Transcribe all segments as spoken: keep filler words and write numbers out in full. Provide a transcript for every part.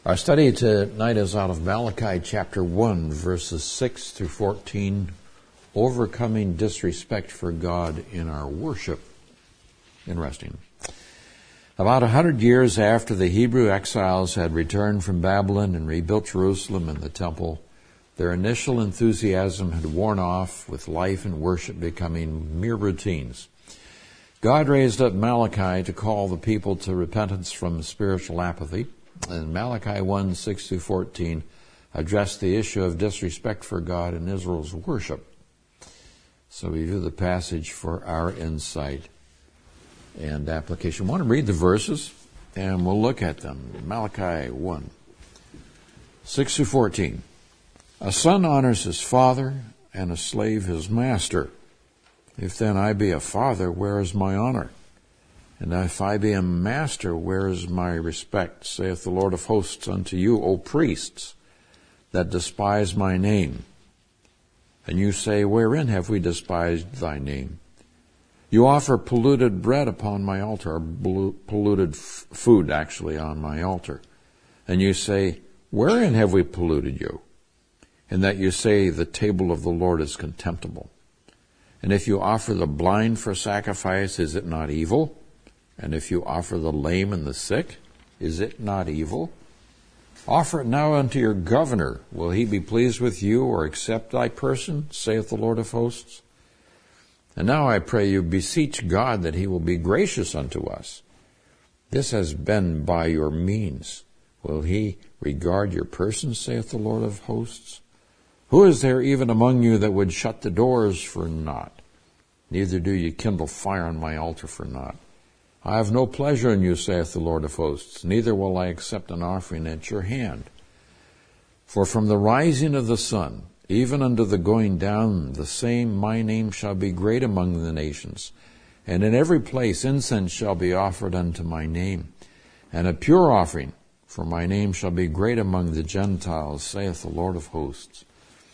Our study tonight is out of Malachi chapter one, verses six through fourteen, overcoming disrespect for God in our worship. Interesting. About a hundred years after the Hebrew exiles had returned from Babylon and rebuilt Jerusalem and the temple, their initial enthusiasm had worn off, with life and worship becoming mere routines. God raised up Malachi to call the people to repentance from spiritual apathy. And Malachi one, six through fourteen addressed the issue of disrespect for God in Israel's worship. So we view the passage for our insight and application. I want to read the verses, and we'll look at them. Malachi one, six through fourteen. A son honors his father, and a slave his master. If then I be a father, where is my honor? And if I be a master, where is my respect? Saith the Lord of hosts unto you, O priests, that despise my name. And you say, wherein have we despised thy name? You offer polluted bread upon my altar, or polluted f- food actually on my altar. And you say, wherein have we polluted you? And that you say, the table of the Lord is contemptible. And if you offer the blind for sacrifice, is it not evil? And if you offer the lame and the sick, is it not evil? Offer it now unto your governor. Will he be pleased with you, or accept thy person, saith the Lord of hosts? And now I pray you, beseech God that he will be gracious unto us. This has been by your means. Will he regard your person, saith the Lord of hosts? Who is there even among you that would shut the doors for naught? Neither do ye kindle fire on my altar for naught. I have no pleasure in you, saith the Lord of hosts, neither will I accept an offering at your hand. For from the rising of the sun, even unto the going down, the same my name shall be great among the nations. And in every place incense shall be offered unto my name, and a pure offering, for my name shall be great among the Gentiles, saith the Lord of hosts.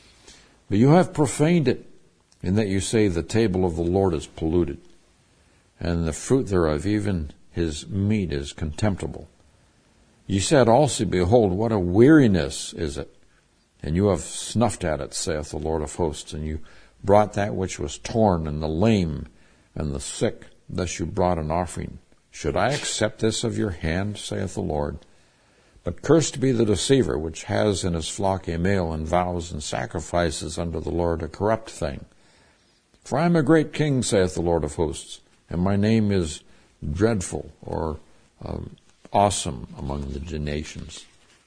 But you have profaned it, in that you say the table of the Lord is polluted, and the fruit thereof, even his meat, is contemptible. You said also, behold, what a weariness is it, and you have snuffed at it, saith the Lord of hosts, and you brought that which was torn, and the lame, and the sick, thus you brought an offering. Should I accept this of your hand, saith the Lord? But cursed be the deceiver, which has in his flock a male, and vows and sacrifices unto the Lord a corrupt thing. For I am a great king, saith the Lord of hosts, and my name is dreadful, or um, awesome among the nations.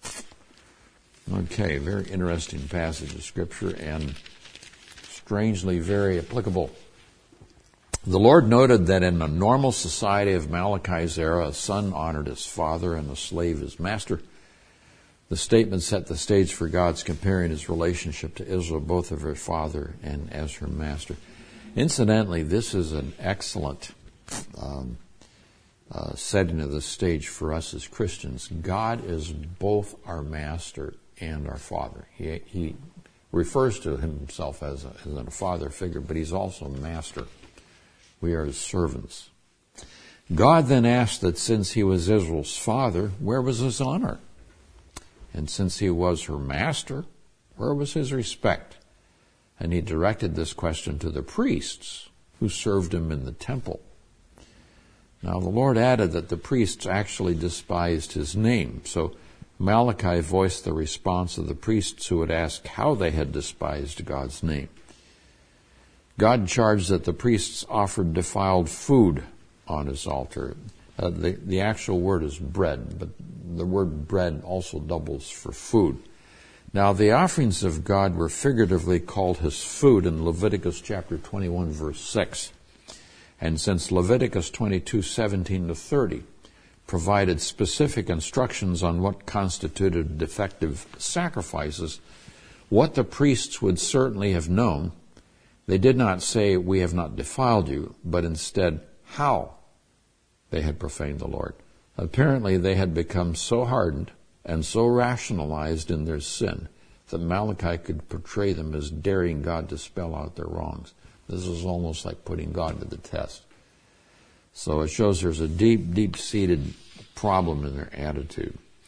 Okay, very interesting passage of Scripture, and strangely very applicable. The Lord noted that in the normal society of Malachi's era, a son honored his father and a slave his master. The statement set the stage for God's comparing his relationship to Israel, both of her father and as her master. Incidentally, this is an excellent um, uh, setting of the stage for us as Christians. God is both our master and our father. He, he refers to himself as a, as a father figure, but he's also a master. We are his servants. God then asked that since he was Israel's father, where was his honor? And since he was her master, where was his respect? And he directed this question to the priests who served him in the temple. Now the Lord added that the priests actually despised his name. So Malachi voiced the response of the priests who would ask how they had despised God's name. God charged that the priests offered defiled food on his altar. Uh, the, the actual word is bread, but the word bread also doubles for food. Now, the offerings of God were figuratively called his food in Leviticus chapter twenty-one, verse six. And since Leviticus twenty-two, seventeen to thirty provided specific instructions on what constituted defective sacrifices, what the priests would certainly have known, they did not say, we have not defiled you, but instead, how they had profaned the Lord. Apparently, they had become so hardened and so rationalized in their sin that Malachi could portray them as daring God to spell out their wrongs. This is almost like putting God to the test. So it shows there's a deep, deep-seated problem in their attitude.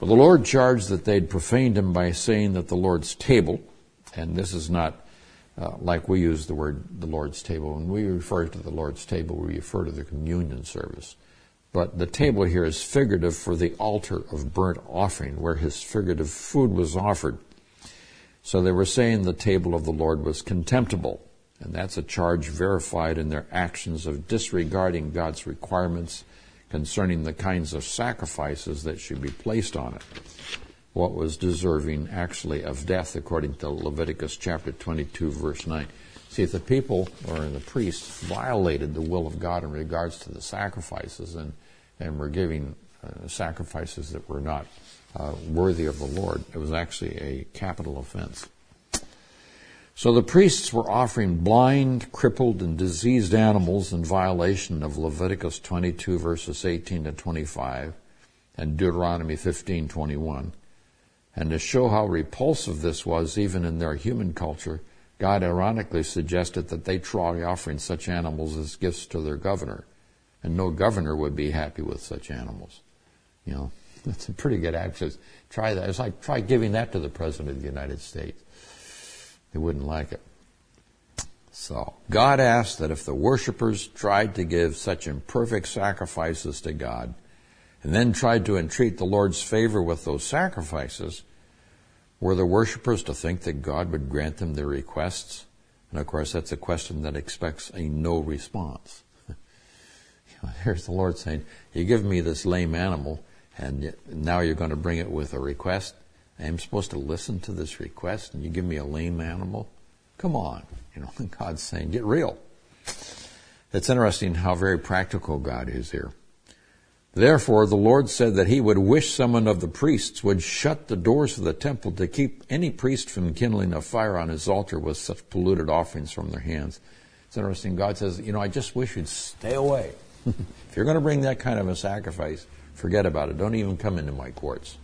But the Lord charged that they'd profaned him by saying that the Lord's table, and this is not uh, like we use the word the Lord's table. When we refer to the Lord's table, we refer to the communion service. But the table here is figurative for the altar of burnt offering, where his figurative food was offered. So they were saying the table of the Lord was contemptible, and that's a charge verified in their actions of disregarding God's requirements concerning the kinds of sacrifices that should be placed on it, what was deserving actually of death, according to Leviticus chapter twenty-two, verse nine. See, if the people or the priests violated the will of God in regards to the sacrifices and, and were giving uh, sacrifices that were not uh, worthy of the Lord, it was actually a capital offense. So the priests were offering blind, crippled, and diseased animals in violation of Leviticus twenty-two, verses eighteen to twenty-five, and Deuteronomy fifteen, twenty-one. And to show how repulsive this was even in their human culture, God ironically suggested that they try offering such animals as gifts to their governor, and no governor would be happy with such animals. You know, that's a pretty good access. Try that. It's like try giving that to the President of the United States. They wouldn't like it. So God asked that if the worshipers tried to give such imperfect sacrifices to God, and then tried to entreat the Lord's favor with those sacrifices, were the worshipers to think that God would grant them their requests? And of course, that's a question that expects a no response. You know, here's the Lord saying, you give me this lame animal, and now you're going to bring it with a request. I'm supposed to listen to this request, and you give me a lame animal? Come on. You know, God's saying, get real. It's interesting how very practical God is here. Therefore, the Lord said that he would wish someone of the priests would shut the doors of the temple to keep any priest from kindling a fire on his altar with such polluted offerings from their hands. It's interesting. God says, you know, I just wish you'd stay away. If you're going to bring that kind of a sacrifice, forget about it. Don't even come into my courts.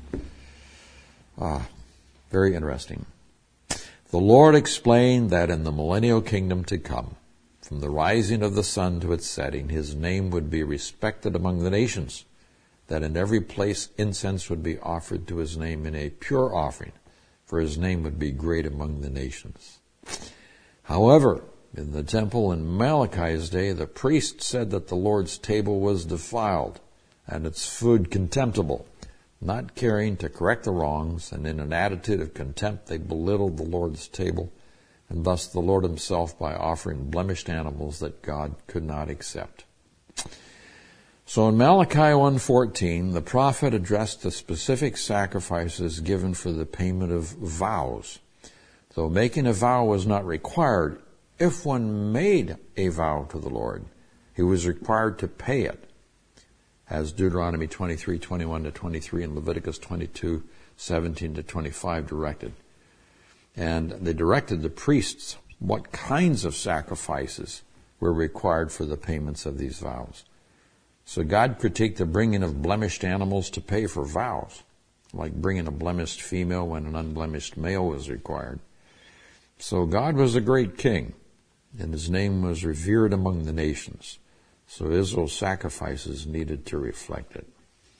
Ah, very interesting. The Lord explained that in the millennial kingdom to come, from the rising of the sun to its setting, his name would be respected among the nations, that in every place incense would be offered to his name in a pure offering, for his name would be great among the nations. However, in the temple in Malachi's day, the priest said that the Lord's table was defiled and its food contemptible, not caring to correct the wrongs, and in an attitude of contempt they belittled the Lord's table, and thus the Lord himself by offering blemished animals that God could not accept. So in Malachi one fourteen, the prophet addressed the specific sacrifices given for the payment of vows. Though making a vow was not required, if one made a vow to the Lord, he was required to pay it, as Deuteronomy twenty-three, twenty-one to twenty-three and Leviticus twenty-two, seventeen to twenty-five directed. And they directed the priests what kinds of sacrifices were required for the payments of these vows. So God critiqued the bringing of blemished animals to pay for vows, like bringing a blemished female when an unblemished male was required. So God was a great king, and his name was revered among the nations. So Israel's sacrifices needed to reflect it.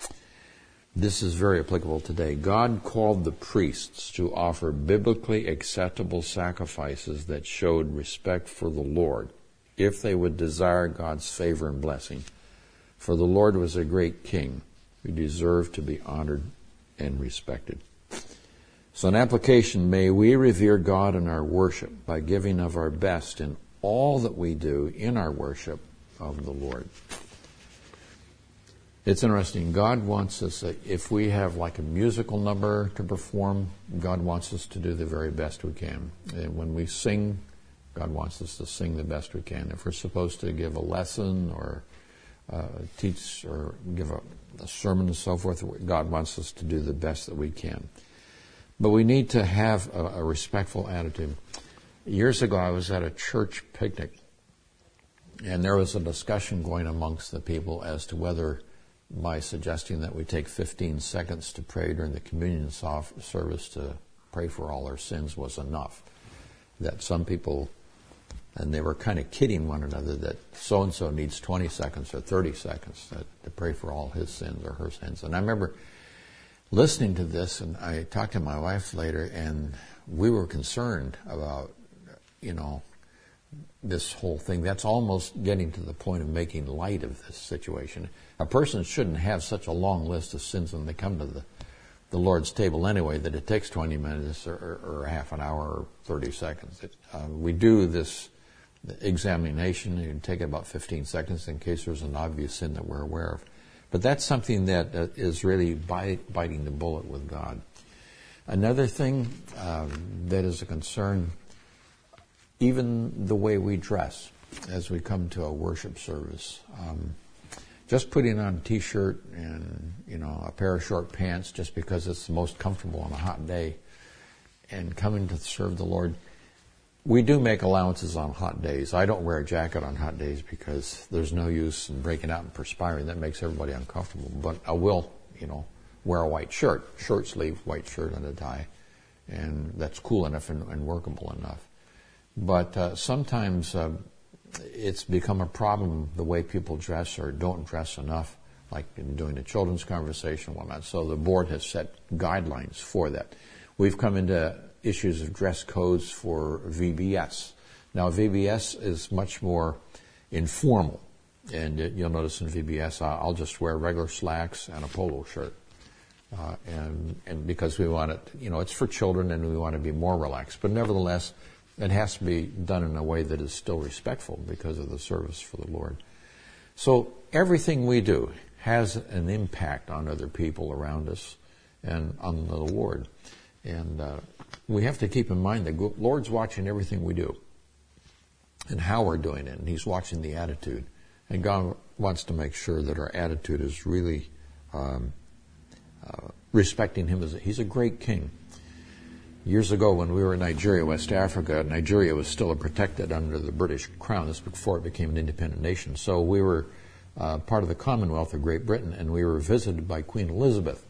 This is very applicable today. God called the priests to offer biblically acceptable sacrifices that showed respect for the Lord, if they would desire God's favor and blessing. For the Lord was a great king who deserved to be honored and respected. So in application, may we revere God in our worship by giving of our best in all that we do in our worship of the Lord. It's interesting. God wants us, if we have like a musical number to perform, God wants us to do the very best we can. And when we sing, God wants us to sing the best we can. If we're supposed to give a lesson or uh, teach or give a, a sermon and so forth, God wants us to do the best that we can. But we need to have a, a respectful attitude. Years ago, I was at a church picnic, and there was a discussion going amongst the people as to whether by suggesting that we take fifteen seconds to pray during the communion service to pray for all our sins was enough. That some people, and they were kind of kidding one another, that so-and-so needs twenty seconds or thirty seconds to pray for all his sins or her sins. And I remember listening to this, and I talked to my wife later, and we were concerned about, you know, this whole thing. That's almost getting to the point of making light of this situation. A person shouldn't have such a long list of sins when they come to the, the Lord's table anyway, that it takes twenty minutes or, or, or half an hour or thirty seconds. It, uh, we do this examination. It can take about fifteen seconds in case there's an obvious sin that we're aware of. But that's something that uh, is really bite, biting the bullet with God. Another thing um, that is a concern, even the way we dress as we come to a worship service. Um, just putting on a t-shirt and, you know, a pair of short pants just because it's the most comfortable on a hot day and coming to serve the Lord. We do make allowances on hot days. I don't wear a jacket on hot days because there's no use in breaking out and perspiring. That makes everybody uncomfortable. But I will, you know, wear a white shirt, short sleeve white shirt and a tie. And that's cool enough and, and workable enough. But uh, sometimes uh, it's become a problem the way people dress or don't dress enough, like in doing the children's conversation and whatnot. So the board has set guidelines for that. We've come into issues of dress codes for V B S. Now, V B S is much more informal. And you'll notice in V B S, I'll just wear regular slacks and a polo shirt. Uh, and, and because we want it, you know, it's for children and we want to be more relaxed. But nevertheless, it has to be done in a way that is still respectful because of the service for the Lord. So everything we do has an impact on other people around us and on the Lord. And uh, we have to keep in mind that the Lord's watching everything we do and how we're doing it. And He's watching the attitude. And God wants to make sure that our attitude is really um, uh, respecting Him. As a, He's a great king. Years ago when we were in Nigeria, West Africa, Nigeria was still protected under the British Crown. This was before it became an independent nation. So we were uh, part of the Commonwealth of Great Britain, and we were visited by Queen Elizabeth.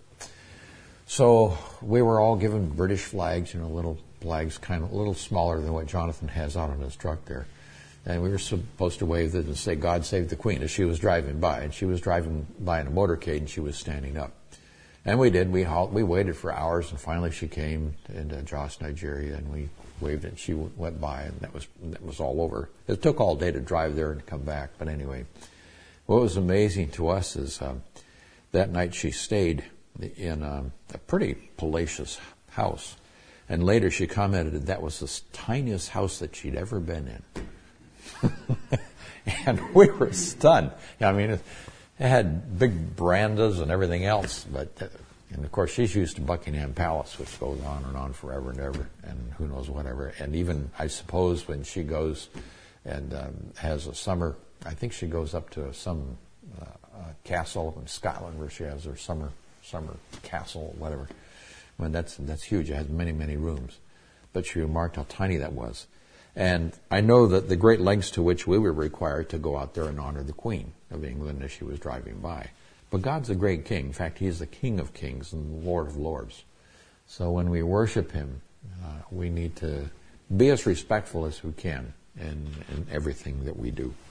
So we were all given British flags, you know, little flags, kind of a little smaller than what Jonathan has out on his truck there. And we were supposed to wave it and say, "God save the Queen," as she was driving by. And she was driving by in a motorcade, and she was standing up. And we did. We halt, we waited for hours, and finally she came into Jos, Nigeria, and we waved it. And she went by, and that was that was all over. It took all day to drive there and come back. But anyway, what was amazing to us is um, that night she stayed in um, a pretty palatial house. And later she commented that that was the tiniest house that she'd ever been in. And we were stunned. I mean, it, it had big verandas and everything else. But, uh, and of course, she's used to Buckingham Palace, which goes on and on forever and ever, and who knows whatever. And even, I suppose, when she goes and um, has a summer, I think she goes up to some uh, uh, castle in Scotland where she has her summer summer castle, whatever. I mean, that's that's huge. It has many, many rooms. But she remarked how tiny that was. And I know that the great lengths to which we were required to go out there and honor the Queen of England as she was driving by. But God's a great king. In fact, He is the King of kings and the Lord of lords. So when we worship Him, uh, we need to be as respectful as we can in, in everything that we do.